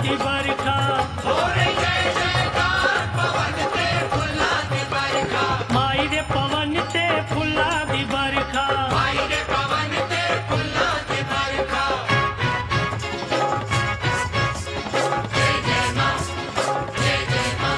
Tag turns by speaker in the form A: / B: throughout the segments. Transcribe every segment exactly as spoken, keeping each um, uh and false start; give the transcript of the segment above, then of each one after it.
A: दी बरखा
B: हो रही जय जयकार पवन ते फुल्ला दी बरखा
A: माई दे पवन ते फुल्ला दी बरखा
B: माई दे पवन ते फुल्ला दी बरखा जय जय मां जय जय मां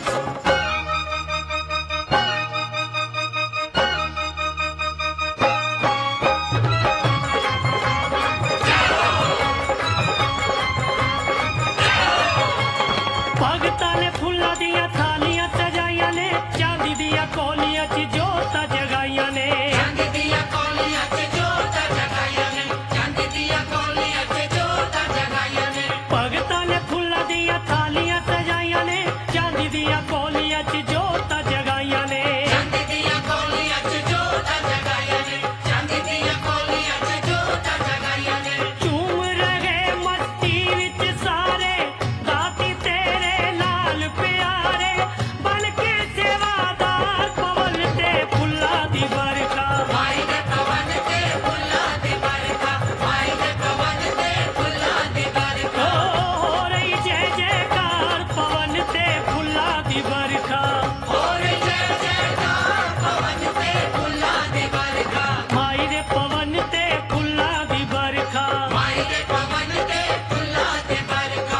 A: भगतां ने फुल्लां दियां थालियां सजाइयां ने चांदी दियां कोलियां च जोतां जगाइयां ने
B: चांदी दिया कोलियां च जोतां जगाइयां ने चांदी दिया कोलियां च जोतां जगाइयां ने
A: भगतां ने फुल्लां दियां थालियां सजाइयां ने चांदी दियां कोलियां च जोतां जगाइयां ने
B: चांदी दिया कोलियां च जोतां जगाइयां ने चांदी दिया कोलियां च जोतां जगाइयां ने
A: झूम रहे मस्ती विच सारे दाती तेरे नाल प्यारे बन के सेवादार पवन ते फुल्लां दी बरखा
B: माई दे पवन ते फुल्ला दी बरखा माई दे पवन ते फुल्ला दी बरखा
A: हो रही जय जयकार पवन ते फुल्लां दी बरखा
B: हो रही जय जयकार पवन ते फुल्ला दी बरखा
A: माई दे पवन ते फुल्लां दी बरखा
B: माई दे पवन ते फुल्ला दी बरखा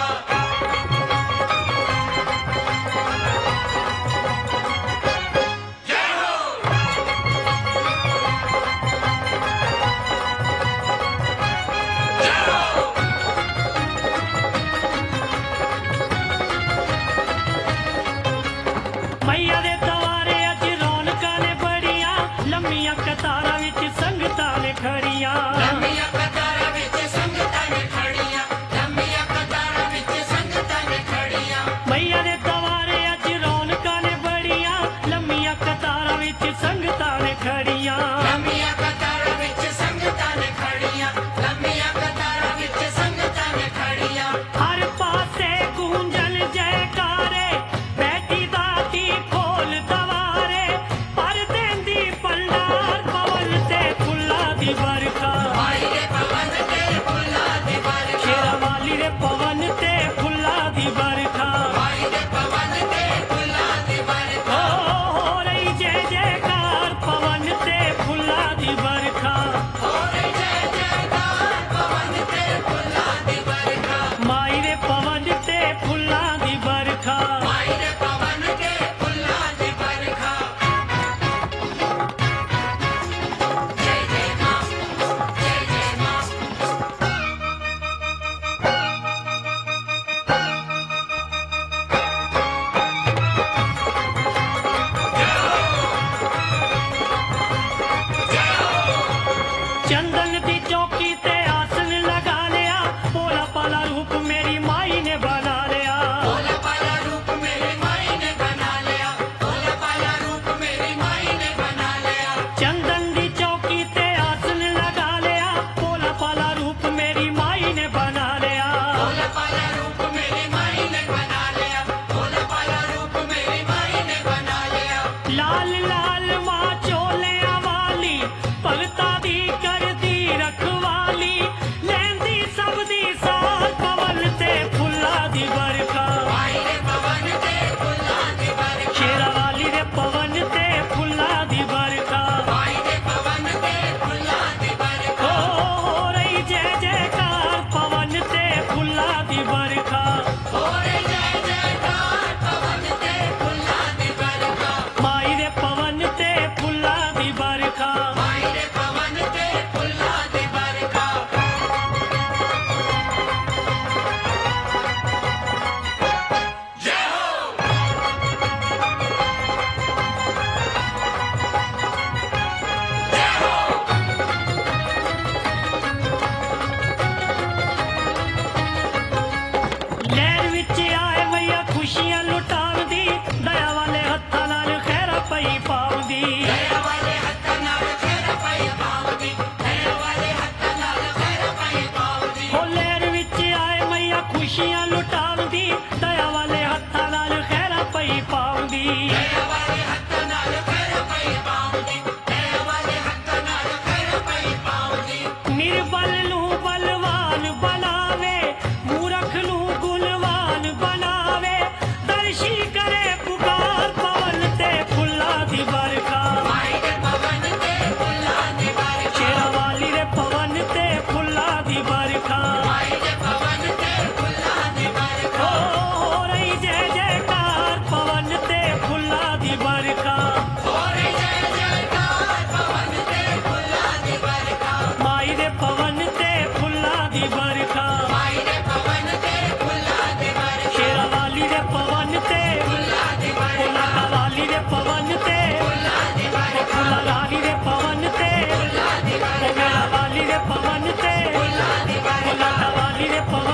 B: जय हो जय हो
A: मैया दे दवारे अज रौनकां ने बड़ियां लंमियां कतारां विच संगतां ने खड़ियां
B: लंबिया कतारां विच संगतां ने खड़ियां लंबिया कतारां विच संगतां ने खड़ियां
A: मैया दे दवारे अज रौनकां ने बड़ियां लंमियां कतारां विच संगतां ने खड़ियां
B: लंबिया कतारां विच संगतां ने खड़ियां लंबिया कतारां विच संगतां ने खड़ियां
A: हर पासे गूंजन जयकारे बैठी दाती खोल दवारे पर देंदी भंडार पवन ते फुल्लां दी बरखा
B: माई दे पवन ते फुल्ला दी बरखा
A: शेरा वाली दे पवन ते फुल्लां दी बरखा
B: माई दे पवन ते फुल्ला दी बरखा
A: हो रही जय जयकार पवन ते फुल्लां दी बरखा
B: हो रही जय जयकार पवन ते फुल्ला दी बरखा
A: माई दे पवन ते फुल्लां दी बरखा
B: माई दे पवन ते फुल्ला दी बरखा जय जय मां जय जय मां
A: ਫੁੱਲਾ ਲਾਲੀ ਦੇ ਪਵਨ ਤੇ
B: ਫੁੱਲਾਂ ਦੀ
A: ਉਹ ਮੇਰਾ ਵਾਲੀ ਦੇ ਪਵਨ ਤੇ
B: ਫੁੱਲਾਂ ਦੀ
A: ਫੁੱਲਾਂ ਦਾ ਵਾਲੀ ਦੇ ਪਵਨ